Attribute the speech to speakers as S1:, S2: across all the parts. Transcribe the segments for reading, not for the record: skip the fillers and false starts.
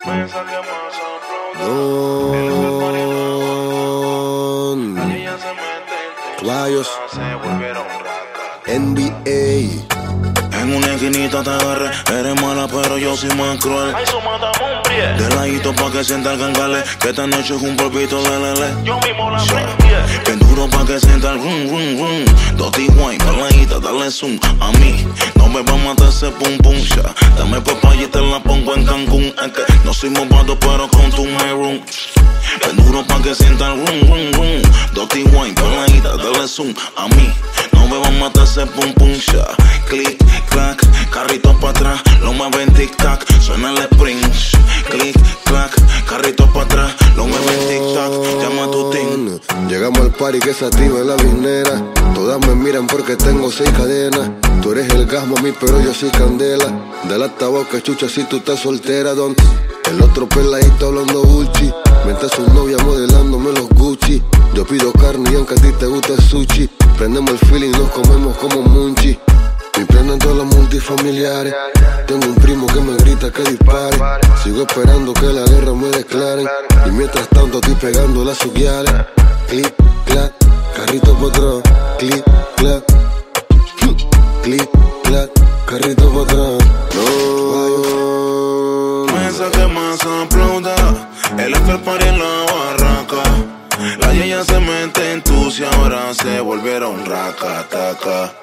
S1: Caballos NBA.
S2: En una esquinita te agarré, eres mala pero yo soy más cruel. De ladito pa' que sienta el gangale, que esta noche es un polvito de lele.
S3: Yo mismo la prendí.
S2: Bien duro pa' que sienta el rum rum rum. Doti wine, peladita, dale zoom. A mí, no me va a matar ese pum pum ya. Dame papaya y te la pongo en Cancún. Es que no soy movado pero con tu room. Bien duro pa' que sienta el rum rum rum. Doti wine, peladita, dale zoom. A mí, no me va a matar ese pum pum ya. Click, clack, carrito pa' atrás, lo mueve en tic-tac, suena el spring. Click, clack, carrito pa' atrás, lo mueve en tic-tac, llama a tu team.
S1: Llegamos al party que se activa en la vinera. Todas me miran porque tengo 6 cadenas. Tú eres el gas, mami, pero yo soy candela. Dale hasta boca, chucha, si tú estás soltera, don. El otro peladito hablando Gucci, mientras su novia modelándome los Gucci. Yo pido carne y aunque a ti te gusta el sushi, prendemos el feeling, nos comemos como munchi. Mi pleno en todas las multifamiliares. Tengo un primo que me grita que dispare. Sigo esperando que la guerra me declaren. Y mientras tanto estoy pegando las suguiales. Click, clack, carrito pa' atrás. Click, clack, click, clack, carrito pa' atrás.
S2: Mesa que más aplauda, el after party en la barraca. La yaya se mete en tu y ahora se volvieron racataca.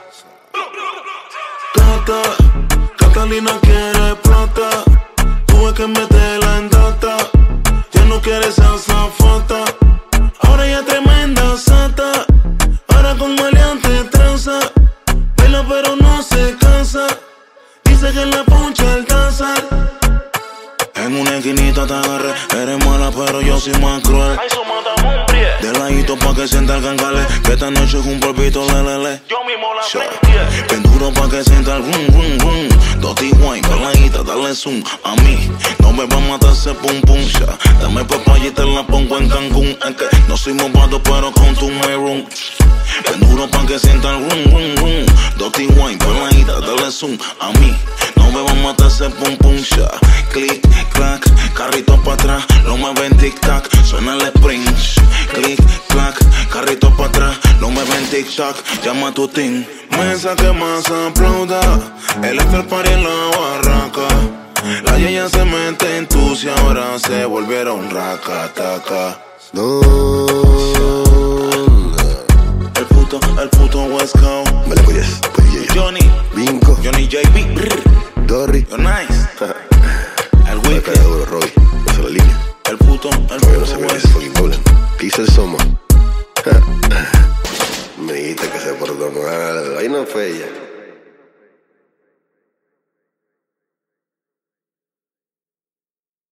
S2: Catalina quiere plata, tuve que meterla en data. Ya no quiere esa zafata, ahora ya tremenda sata. Ahora con maleante tranza, baila pero no se cansa. Dice que la poncha alcanza. En una esquinita te agarré, eres mala pero yo soy más cruel. De ladito pa' que sienta el gangale, que esta noche es un polvito de lele.
S3: Yo mismo la prendí.
S2: Bien duro pa' que sienta el rum rum rum. Doti wine, peladita, dale zoom. A mí, no me va a matar ese pum pum ya. Dame papaya y te la pongo en Cancún. Es que no soy movado pero con tu room. Bien duro pa' que sienta el rum rum rum. Doti wine, peladita, dale zoom. A mí, no me va a matar ese pum pum ya. Click, clack, carrito pa' atrás, lo mueve en tic-tac, suena el spring. Click, clack, carrito pa' atrás, lo mueve en tic-tac, llama a tu team. Mesa que más aplauda, el after party en la barraca. La yaya se mete en tu y ahora se volvieron racataca. El puto West Coast.
S1: Vale, pues,
S2: Johnny,
S1: Vinco,
S2: Johnny JB,
S1: Dorry,
S2: you're nice. El
S1: Acá
S2: Wicked,
S1: de oro, Robbie, pasa la línea.
S2: el puto
S1: Todavía no se me ve ese
S2: West.
S1: fucking Golan. ¿Qué hizo el Soma? Me dijiste que se portó mal. Ahí no fue ella.